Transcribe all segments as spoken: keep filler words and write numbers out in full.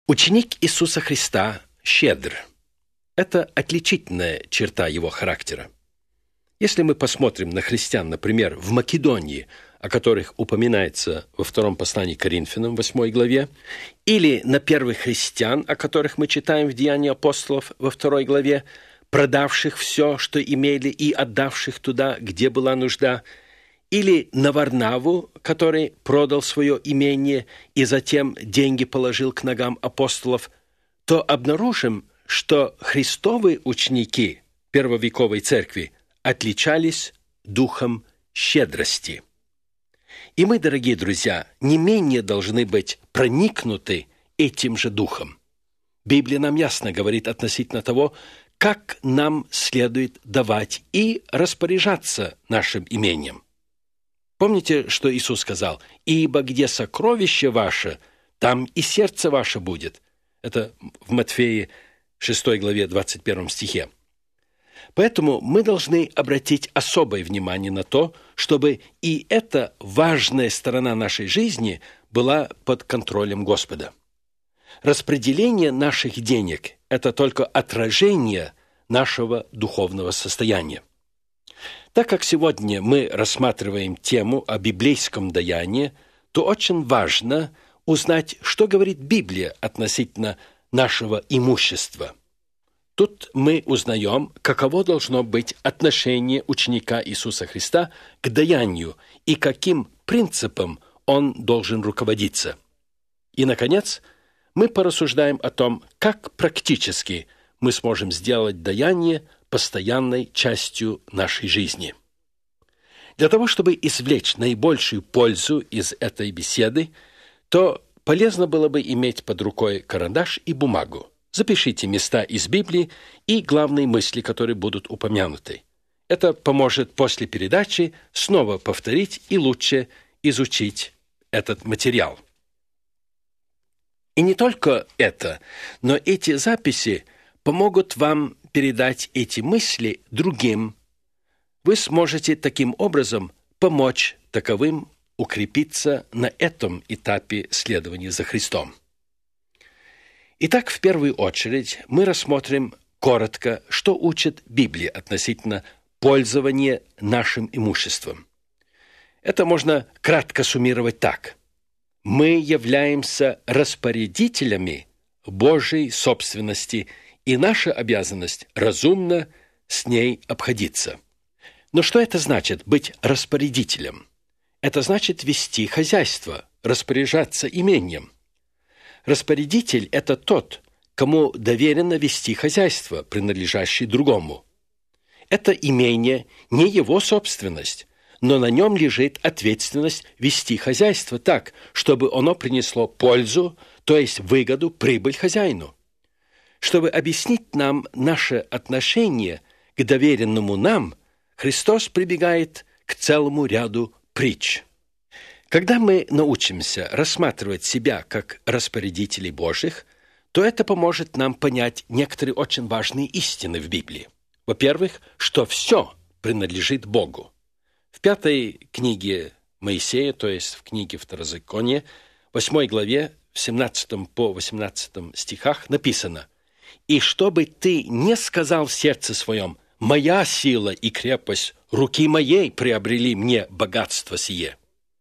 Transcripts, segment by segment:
Ученик Иисуса Христа щедр. Это отличительная черта его характера. Если мы посмотрим на христиан, например, в Македонии, о которых упоминается во втором послании к Коринфянам, восьмой главе, или на первых христиан, о которых мы читаем в Деянии апостолов во второй главе, продавших все, что имели, и отдавших туда, где была нужда, или на Варнаву, который продал свое имение и затем деньги положил к ногам апостолов, то обнаружим, что христовые ученики первовековой церкви отличались духом щедрости. И мы, дорогие друзья, не менее должны быть проникнуты этим же духом. Библия нам ясно говорит относительно того, как нам следует давать и распоряжаться нашим имением. Помните, что Иисус сказал? «Ибо где сокровище ваше, там и сердце ваше будет». Это в Матфея шестой главе двадцать первом стихе. Поэтому мы должны обратить особое внимание на то, чтобы и эта важная сторона нашей жизни была под контролем Господа. Распределение наших денег – это только отражение нашего духовного состояния. Так как сегодня мы рассматриваем тему о библейском даянии, то очень важно узнать, что говорит Библия относительно нашего имущества. Тут мы узнаем, каково должно быть отношение ученика Иисуса Христа к даянию и каким принципом он должен руководиться. И, наконец, мы порассуждаем о том, как практически мы сможем сделать даяние постоянной частью нашей жизни. Для того, чтобы извлечь наибольшую пользу из этой беседы, то полезно было бы иметь под рукой карандаш и бумагу. Запишите места из Библии и главные мысли, которые будут упомянуты. Это поможет после передачи снова повторить и лучше изучить этот материал. И не только это, но эти записи помогут вам передать эти мысли другим. Вы сможете таким образом помочь таковым укрепиться на этом этапе следования за Христом. Итак, в первую очередь мы рассмотрим коротко, что учит Библия относительно пользования нашим имуществом. Это можно кратко суммировать так. Мы являемся распорядителями Божьей собственности, и наша обязанность разумно с ней обходиться. Но что это значит быть распорядителем? Это значит вести хозяйство, распоряжаться имением. Распорядитель – это тот, кому доверено вести хозяйство, принадлежащее другому. Это имение не его собственность, но на нем лежит ответственность вести хозяйство так, чтобы оно принесло пользу, то есть выгоду, прибыль хозяину. Чтобы объяснить нам наше отношение к доверенному нам, Христос прибегает к целому ряду притч. Когда мы научимся рассматривать себя как распорядителей Божьих, то это поможет нам понять некоторые очень важные истины в Библии. Во-первых, что все принадлежит Богу. В пятой книге Моисея, то есть в книге Второзакония, восьмой главе, в семнадцатом по восемнадцатом стихах написано: «И чтобы ты не сказал в сердце своем: моя сила и крепость руки моей приобрели мне богатство сие,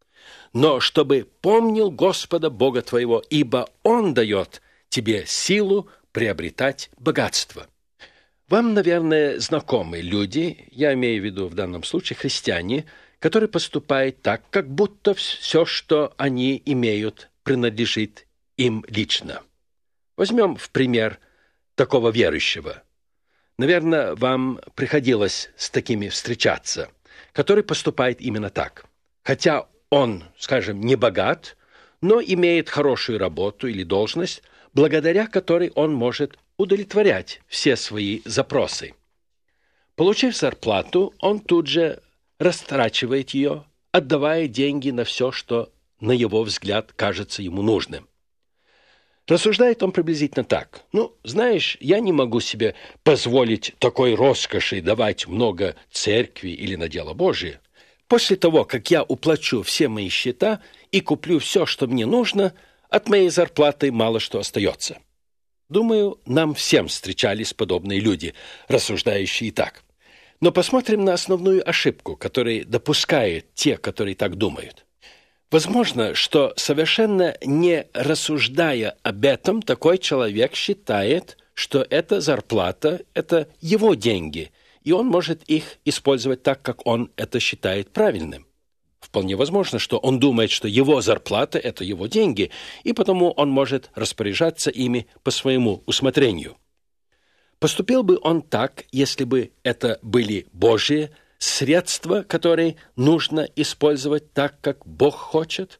но чтобы помнил Господа Бога твоего, ибо Он дает тебе силу приобретать богатство». Вам, наверное, знакомы люди, я имею в виду в данном случае христиане, которые поступают так, как будто все, что они имеют, принадлежит им лично. Возьмем в пример такого верующего. Наверное, вам приходилось с такими встречаться, который поступает именно так. Хотя он, скажем, не богат, но имеет хорошую работу или должность, благодаря которой он может удовлетворять все свои запросы. Получив зарплату, он тут же растрачивает ее, отдавая деньги на все, что, на его взгляд, кажется ему нужным. Рассуждает он приблизительно так: «Ну, знаешь, я не могу себе позволить такой роскоши давать много церкви или на дело Божие. После того, как я уплачу все мои счета и куплю все, что мне нужно, от моей зарплаты мало что остается. Думаю, нам всем встречались подобные люди, рассуждающие так. Но посмотрим на основную ошибку, которую допускают те, которые так думают. Возможно, что совершенно не рассуждая об этом, такой человек считает, что эта зарплата – это его деньги, и он может их использовать так, как он это считает правильным. Вполне возможно, что он думает, что его зарплата – это его деньги, и потому он может распоряжаться ими по своему усмотрению. Поступил бы он так, если бы это были Божьи средства, которые нужно использовать так, как Бог хочет?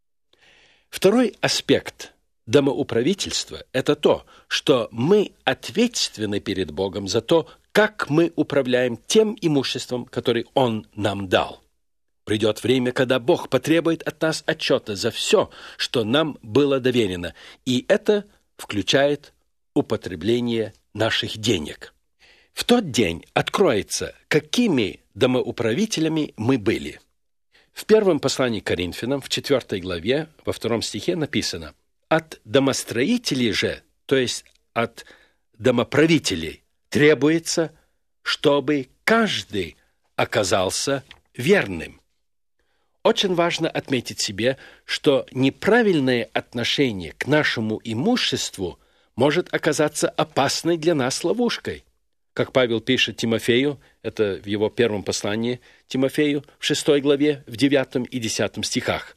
Второй аспект домоуправительства – это то, что мы ответственны перед Богом за то, как мы управляем тем имуществом, которое Он нам дал. Придет время, когда Бог потребует от нас отчета за все, что нам было доверено, и это включает употребление наших денег. В тот день откроется, какими домоуправителями мы были. В первом послании к Коринфянам, в четвёртой главе, во втором стихе написано: «От домостроителей же, то есть от домоправителей, требуется, чтобы каждый оказался верным». Очень важно отметить себе, что неправильное отношение к нашему имуществу может оказаться опасной для нас ловушкой. Как Павел пишет Тимофею, это в его первом послании Тимофею, в шестой главе, в девятом и десятом стихах: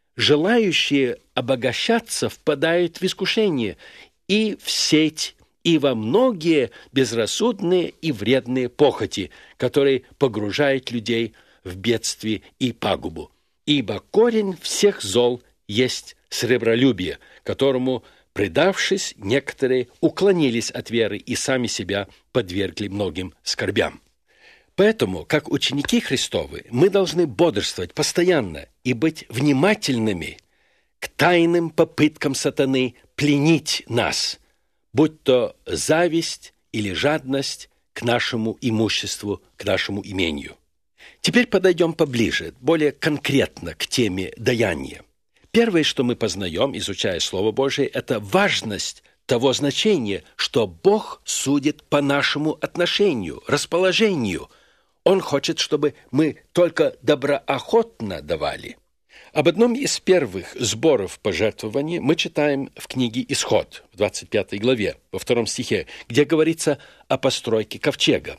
«Желающие обогащаться впадают в искушение и в сеть, и во многие безрассудные и вредные похоти, которые погружают людей в бедствие и пагубу. Ибо корень всех зол есть сребролюбие, которому, предавшись, некоторые уклонились от веры и сами себя подвергли многим скорбям». Поэтому, как ученики Христовы, мы должны бодрствовать постоянно и быть внимательными к тайным попыткам сатаны пленить нас, будь то зависть или жадность к нашему имуществу, к нашему имению. Теперь подойдем поближе, более конкретно к теме даяния. Первое, что мы познаем, изучая Слово Божие, это важность того значения, что Бог судит по нашему отношению, расположению. Он хочет, чтобы мы только доброохотно давали. Об одном из первых сборов пожертвований мы читаем в книге «Исход», в двадцать пятой главе, во втором стихе, где говорится о постройке ковчега.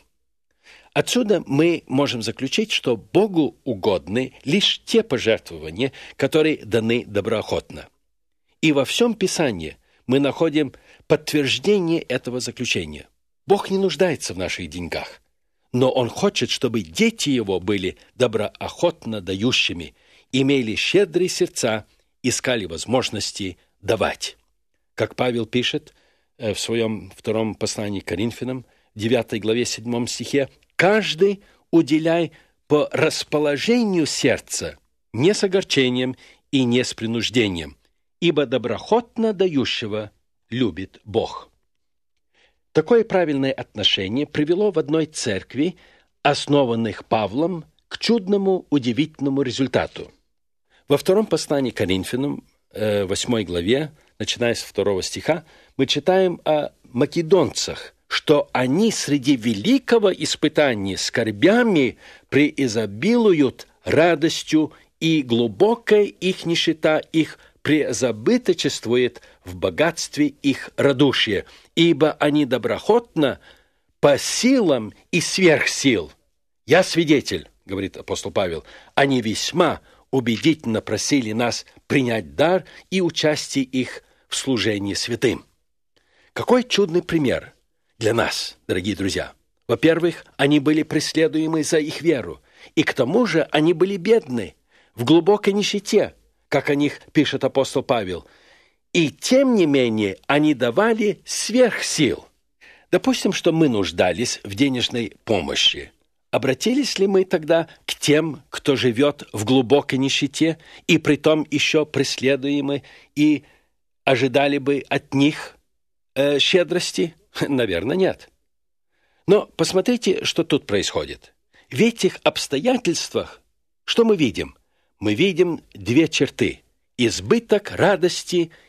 Отсюда мы можем заключить, что Богу угодны лишь те пожертвования, которые даны доброохотно. И во всем Писании мы находим подтверждение этого заключения. Бог не нуждается в наших деньгах, но Он хочет, чтобы дети Его были доброохотно дающими, имели щедрые сердца, искали возможности давать. Как Павел пишет в своем втором послании к Коринфянам, в девятой главе, седьмом стихе: «Каждый уделяй по расположению сердца, не с огорчением и не с принуждением, ибо доброохотно дающего любит Бог». Такое правильное отношение привело в одной церкви, основанных Павлом, к чудному, удивительному результату. Во втором послании к Коринфянам, восьмой главе, начиная с второго стиха, мы читаем о македонцах, что они среди великого испытания скорбями преизобилуют радостью, и глубокая их нищета их преизобыточествует в богатстве их радушия, ибо они доброохотно по силам и сверх сил. «Я свидетель», — говорит апостол Павел, «они весьма убедительно просили нас принять дар и участие их в служении святым». Какой чудный пример для нас, дорогие друзья! Во-первых, они были преследуемы за их веру, и к тому же они были бедны, в глубокой нищете, как о них пишет апостол Павел. И тем не менее они давали сверх сил. Допустим, что мы нуждались в денежной помощи. Обратились ли мы тогда к тем, кто живет в глубокой нищете, и притом еще преследуемы, и ожидали бы от них э, щедрости? Наверное, нет. Но посмотрите, что тут происходит. В этих обстоятельствах что мы видим? Мы видим две черты – избыток радости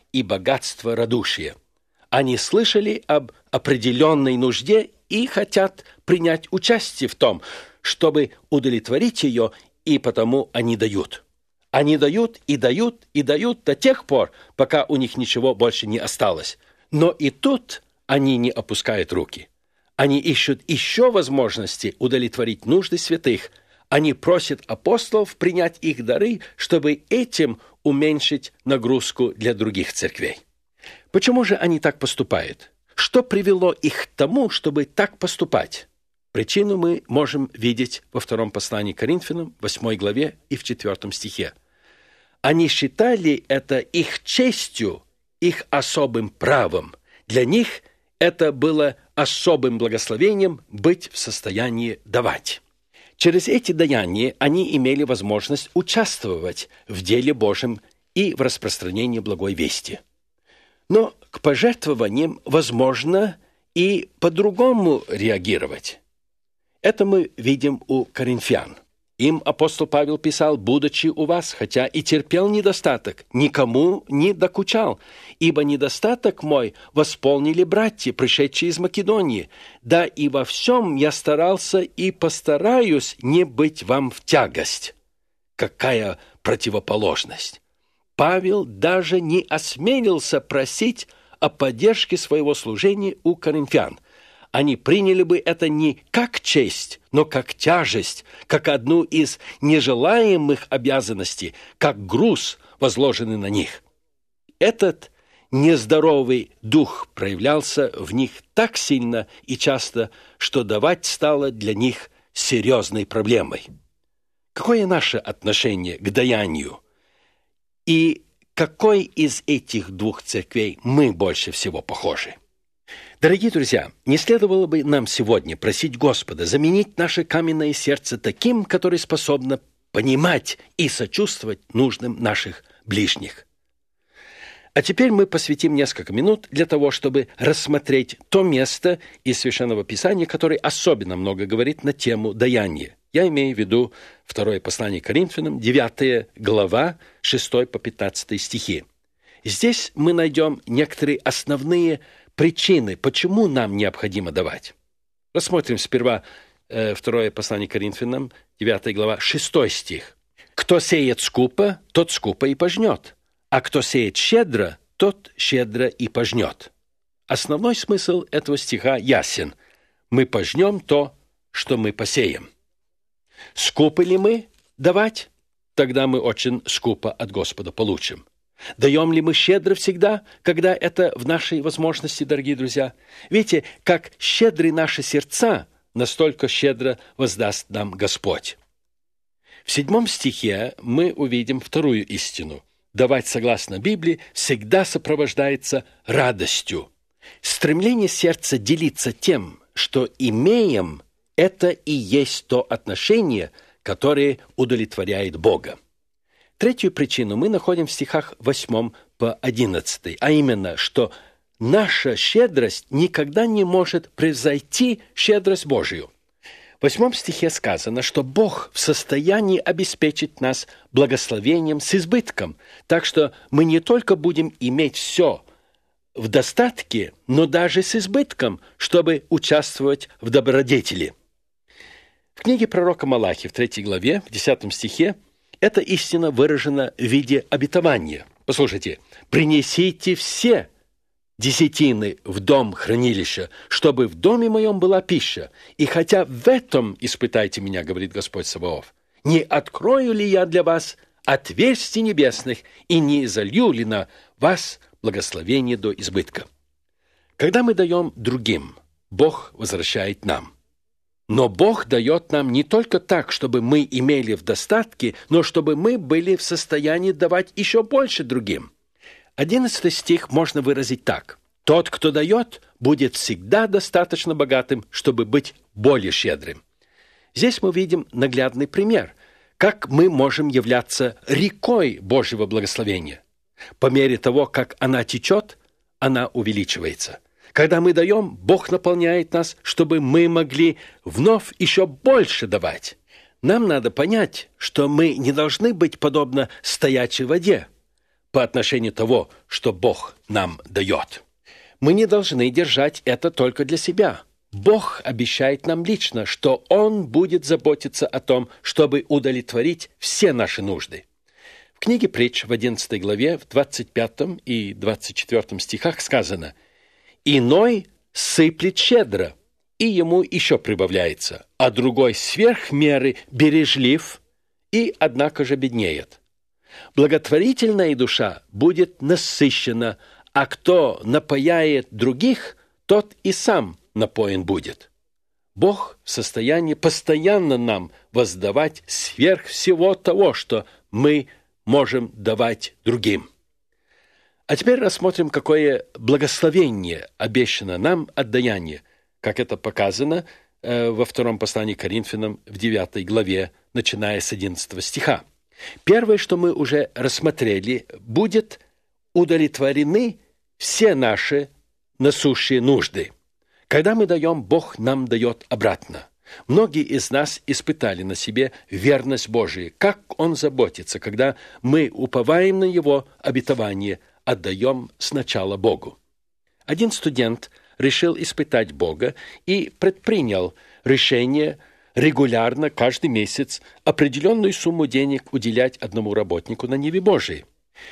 и богатство радушия. Они слышали об определенной нужде и хотят принять участие в том, чтобы удовлетворить ее, и потому они дают. Они дают и дают и дают до тех пор, пока у них ничего больше не осталось. Но и тут они не опускают руки. Они ищут еще возможности удовлетворить нужды святых. Они просят апостолов принять их дары, чтобы этим уменьшить нагрузку для других церквей. Почему же они так поступают? Что привело их к тому, чтобы так поступать? Причину мы можем видеть во втором послании к Коринфянам, восьмой главе и в четвертом стихе. Они считали это их честью, их особым правом. Для них это было особым благословением быть в состоянии давать. Через эти даяния они имели возможность участвовать в деле Божьем и в распространении благой вести. Но к пожертвованиям возможно и по-другому реагировать. Это мы видим у коринфян. Им апостол Павел писал: «Будучи у вас, хотя и терпел недостаток, никому не докучал, ибо недостаток мой восполнили братья, пришедшие из Македонии. Да и во всем я старался и постараюсь не быть вам в тягость». Какая противоположность! Павел даже не осмелился просить о поддержке своего служения у коринфян. Они приняли бы это не как честь, но как тяжесть, как одну из нежелаемых обязанностей, как груз, возложенный на них. Этот нездоровый дух проявлялся в них так сильно и часто, что давать стало для них серьезной проблемой. Какое наше отношение к даянию? И какой из этих двух церквей мы больше всего похожи? Дорогие друзья, не следовало бы нам сегодня просить Господа заменить наше каменное сердце таким, которое способно понимать и сочувствовать нуждам наших ближних. А теперь мы посвятим несколько минут для того, чтобы рассмотреть то место из Священного Писания, которое особенно много говорит на тему даяния. Я имею в виду второе послание к Коринфянам, девятая глава, шестой по пятнадцатый стихи. Здесь мы найдем некоторые основные причины, почему нам необходимо давать. Рассмотрим сперва э, второе послание к Коринфянам, девятая глава, шестой стих. «Кто сеет скупо, тот скупо и пожнет, а кто сеет щедро, тот щедро и пожнет». Основной смысл этого стиха ясен. Мы пожнем то, что мы посеем. Скупы ли мы давать? Тогда мы очень скупо от Господа получим. Даем ли мы щедро всегда, когда это в нашей возможности, дорогие друзья? Видите, как щедры наши сердца, настолько щедро воздаст нам Господь. В седьмом стихе мы увидим вторую истину. Давать согласно Библии всегда сопровождается радостью. Стремление сердца делиться тем, что имеем, это и есть то отношение, которое удовлетворяет Бога. Третью причину мы находим в стихах восьмом по одиннадцатый, а именно, что наша щедрость никогда не может превзойти щедрость Божию. В восьмом стихе сказано, что Бог в состоянии обеспечить нас благословением с избытком, так что мы не только будем иметь все в достатке, но даже с избытком, чтобы участвовать в добродетели. В книге пророка Малахии в третьей главе, в десятом стихе, эта истина выражена в виде обетования. Послушайте, «Принесите все десятины в дом хранилища, чтобы в доме моем была пища, и хотя в этом испытайте меня, говорит Господь Саваоф, не открою ли я для вас отверстий небесных и не изолью ли на вас благословение до избытка». Когда мы даем другим, Бог возвращает нам. Но Бог дает нам не только так, чтобы мы имели в достатке, но чтобы мы были в состоянии давать еще больше другим. Одиннадцатый стих можно выразить так. «Тот, кто дает, будет всегда достаточно богатым, чтобы быть более щедрым». Здесь мы видим наглядный пример, как мы можем являться рекой Божьего благословения. По мере того, как она течет, она увеличивается. Когда мы даем, Бог наполняет нас, чтобы мы могли вновь еще больше давать. Нам надо понять, что мы не должны быть подобно стоячей воде. по отношению того, что Бог нам дает. Мы не должны держать это только для себя. Бог обещает нам лично, что Он будет заботиться о том, чтобы удовлетворить все наши нужды. В книге Притч в одиннадцатой главе, в двадцать пятом и двадцать четвёртом стихах сказано: «Иной сыплет щедро, и ему еще прибавляется, а другой сверх меры бережлив, и однако же беднеет. Благотворительная душа будет насыщена, а кто напояет других, тот и сам напоен будет». Бог в состоянии постоянно нам воздавать сверх всего того, что мы можем давать другим. А теперь рассмотрим, какое благословение обещано нам от даяния, как это показано э, во втором послании к Коринфянам в девятой главе, начиная с одиннадцатого стиха. Первое, что мы уже рассмотрели, будет удовлетворены все наши насущие нужды. Когда мы даем, Бог нам дает обратно. Многие из нас испытали на себе верность Божию, как Он заботится, когда мы уповаем на Его обетование, отдаем сначала Богу. Один студент решил испытать Бога и предпринял решение регулярно, каждый месяц, определенную сумму денег уделять одному работнику на ниве Божией.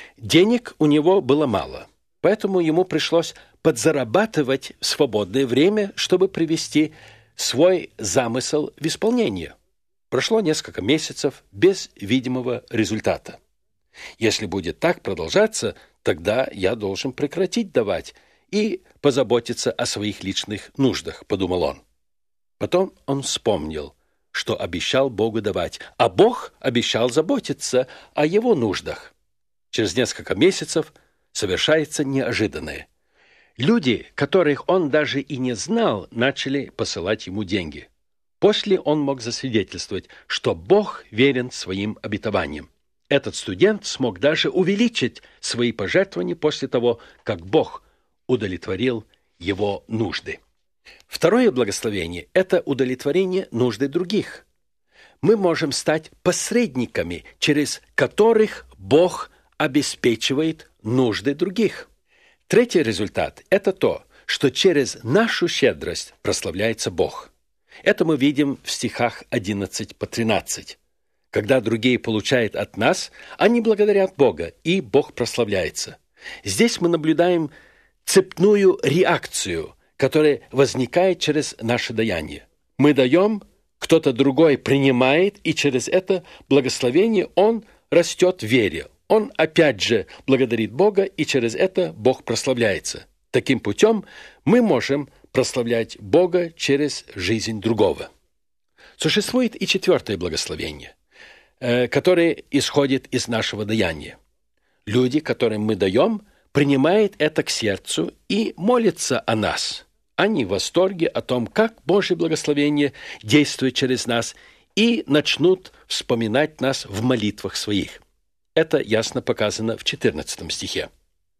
Денег у него было мало, поэтому ему пришлось подзарабатывать в свободное время, чтобы привести свой замысел в исполнение. Прошло несколько месяцев без видимого результата. Если будет так продолжаться, тогда я должен прекратить давать и позаботиться о своих личных нуждах, подумал он. Потом он вспомнил, что обещал Богу давать, а Бог обещал заботиться о его нуждах. Через несколько месяцев совершается неожиданное. Люди, которых он даже и не знал, начали посылать ему деньги. После он мог засвидетельствовать, что Бог верен своим обетованиям. Этот студент смог даже увеличить свои пожертвования после того, как Бог удовлетворил его нужды. Второе благословение – это удовлетворение нужды других. Мы можем стать посредниками, через которых Бог обеспечивает нужды других. Третий результат – это то, что через нашу щедрость прославляется Бог. Это мы видим в стихах одиннадцать по тринадцать. Когда другие получают от нас, они благодарят Бога, и Бог прославляется. Здесь мы наблюдаем цепную реакцию, которая возникает через наше даяние. Мы даем, кто-то другой принимает, и через это благословение он растет в вере. Он опять же благодарит Бога, и через это Бог прославляется. Таким путем мы можем прославлять Бога через жизнь другого. Существует и четвертое благословение, которое исходит из нашего даяния. Люди, которым мы даем, принимают это к сердцу и молятся о нас. Они в восторге о том, как Божье благословение действует через нас, и начнут вспоминать нас в молитвах своих. Это ясно показано в четырнадцатом стихе.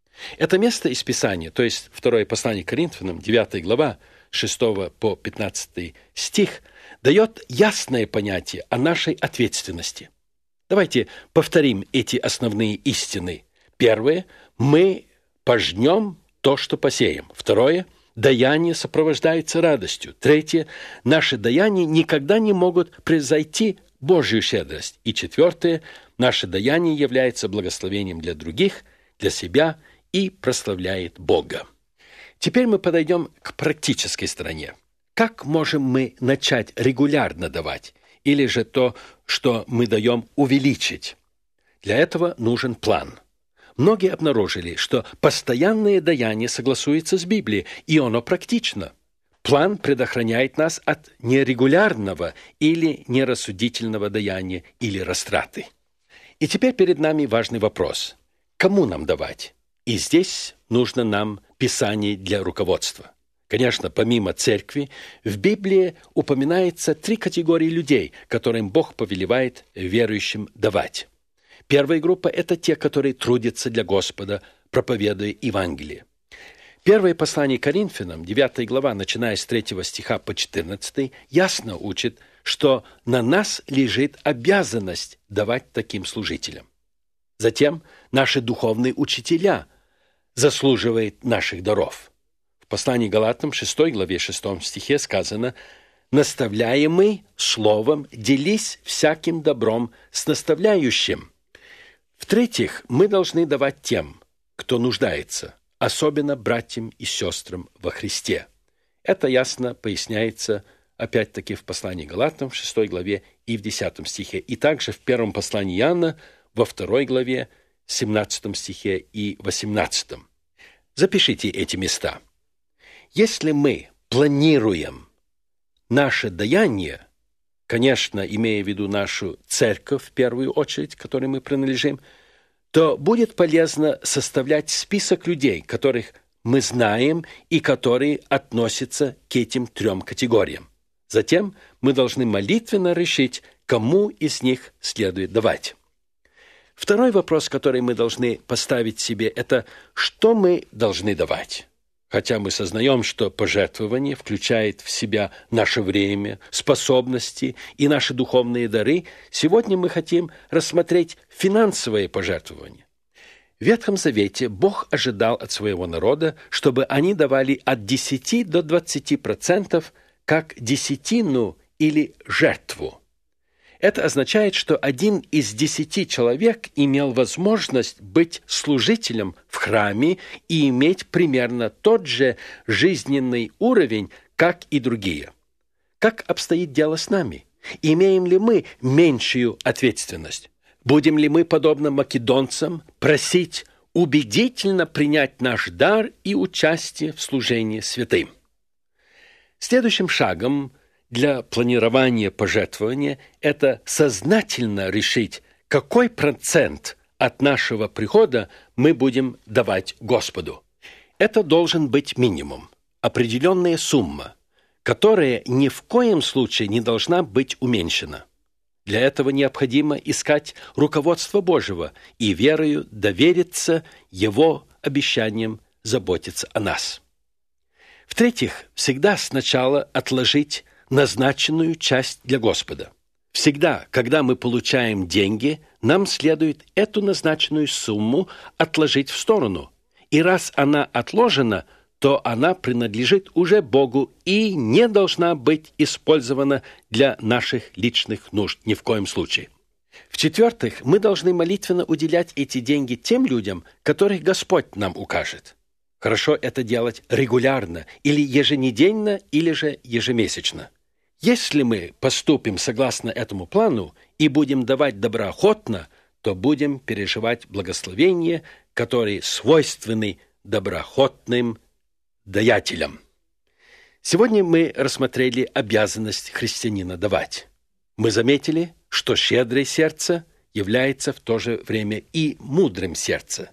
Это место из Писания, то есть второе послание к Коринфянам, девятая глава, шестого по пятнадцатый стих, дает ясное понятие о нашей ответственности. Давайте повторим эти основные истины. Первое – мы пожнем то, что посеем. Второе – даяние сопровождается радостью. Третье – наши даяния никогда не могут превзойти Божью щедрость. И четвертое – наше даяние является благословением для других, для себя и прославляет Бога. Теперь мы подойдем к практической стороне. Как можем мы начать регулярно давать, или же то, что мы даем, увеличить? Для этого нужен план. Многие обнаружили, что постоянное даяние согласуется с Библией, и оно практично. План предохраняет нас от нерегулярного или нерассудительного даяния или растраты. И теперь перед нами важный вопрос. Кому нам давать? И здесь нужно нам Писание для руководства. Конечно, помимо церкви, в Библии упоминается три категории людей, которым Бог повелевает верующим давать. Первая группа – это те, которые трудятся для Господа, проповедуя Евангелие. Первое послание к Коринфянам, девятая глава, начиная с третьего стиха по четырнадцатый, ясно учит, что на нас лежит обязанность давать таким служителям. Затем наши духовные учителя заслуживают наших даров. В послании Галатам, шестой главе, шестом стихе сказано: «Наставляемый словом, делись всяким добром с наставляющим». В-третьих, мы должны давать тем, кто нуждается, особенно братьям и сестрам во Христе. Это ясно поясняется, опять-таки, в послании Галатам, в шестой главе и в десятом стихе, и также в первом послании Иоанна, во второй главе, семнадцатом стихе и восемнадцатом. Запишите эти места. Если мы планируем наше даяние, конечно, имея в виду нашу церковь в первую очередь, к которой мы принадлежим, то будет полезно составлять список людей, которых мы знаем и которые относятся к этим трем категориям. Затем мы должны молитвенно решить, кому из них следует давать. Второй вопрос, который мы должны поставить себе, это что мы должны давать. Хотя мы сознаем, что пожертвование включает в себя наше время, способности и наши духовные дары, сегодня мы хотим рассмотреть финансовые пожертвования. В Ветхом Завете Бог ожидал от своего народа, чтобы они давали от десяти до двадцати процентов как десятину или жертву. Это означает, что один из десяти человек имел возможность быть служителем в храме и иметь примерно тот же жизненный уровень, как и другие. Как обстоит дело с нами? Имеем ли мы меньшую ответственность? Будем ли мы, подобно македонцам, просить убедительно принять наш дар и участие в служении святым? Следующим шагом для планирования пожертвования – это сознательно решить, какой процент от нашего прихода мы будем давать Господу. Это должен быть минимум, определенная сумма, которая ни в коем случае не должна быть уменьшена. Для этого необходимо искать руководство Божьего и верою довериться Его обещаниям заботиться о нас. В-третьих, всегда сначала отложить назначенную часть для Господа. Всегда, когда мы получаем деньги, нам следует эту назначенную сумму отложить в сторону. И раз она отложена, то она принадлежит уже Богу и не должна быть использована для наших личных нужд ни в коем случае. В-четвертых, мы должны молитвенно уделять эти деньги тем людям, которых Господь нам укажет. Хорошо это делать регулярно, или еженедельно, или же ежемесячно. Если мы поступим согласно этому плану и будем давать доброохотно, то будем переживать благословения, которые свойственны доброохотным даятелям. Сегодня мы рассмотрели обязанность христианина давать. Мы заметили, что щедрое сердце является в то же время и мудрым сердцем.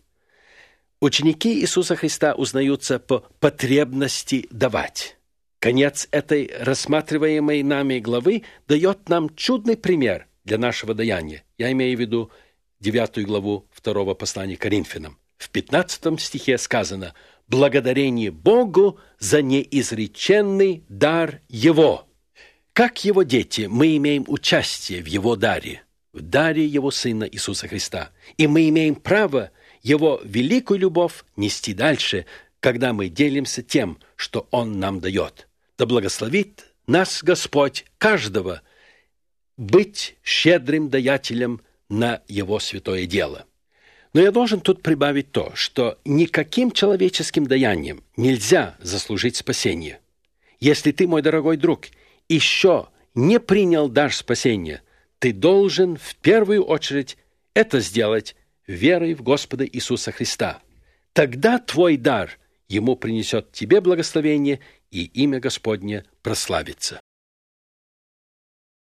Ученики Иисуса Христа узнаются по потребности давать. Конец этой рассматриваемой нами главы дает нам чудный пример для нашего даяния. Я имею в виду девятую главу второго послания Коринфянам. В пятнадцатом стихе сказано: «Благодарение Богу за неизреченный дар Его». Как Его дети, мы имеем участие в Его даре, в даре Его Сына Иисуса Христа. И мы имеем право Его великую любовь нести дальше, когда мы делимся тем, что Он нам дает. Да благословит нас Господь, каждого, быть щедрым даятелем на Его святое дело. Но я должен тут прибавить то, что никаким человеческим даянием нельзя заслужить спасение. Если ты, мой дорогой друг, еще не принял дар спасения, ты должен в первую очередь это сделать верой в Господа Иисуса Христа. Тогда твой дар Ему принесет тебе благословение, и имя Господне прославится.